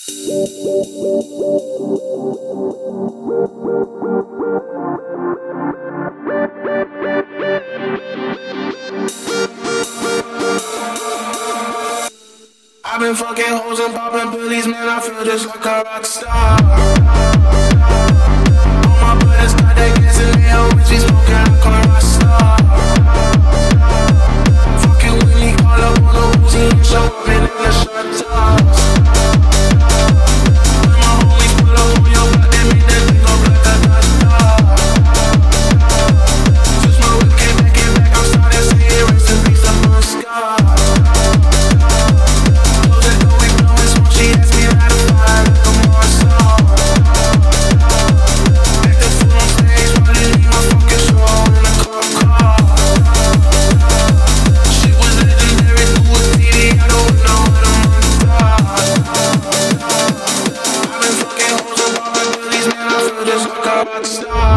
I've been fucking hoes and popping pillies, man, I feel just like a rock star. All my brothers got that gas and they always be smoking like a rock star. Fucking with me, call up on the Uzi and show up in the short tops. When my homies pull up on your block, they make that thing go da-da-da-da. Switch my whip, came back, I'm starting saying rest in peace, I'm on scar. She asked me how to find a more song. Back the fool on stage, probably leave my fucking show in a club car. Shit was legendary through a TV, I don't know how to monetize. I've been fucking hoes and popping pillies, man, I feel just like a rock star.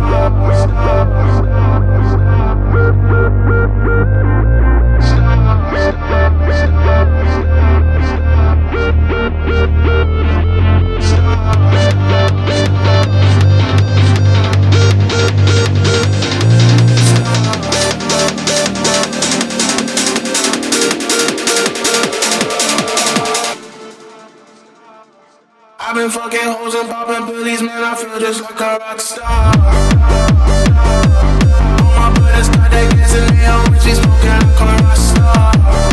I've been fucking hoes and popping pillies, man, I feel just like a rock star. All my brothers got that gas and they always be smoking like a rock star.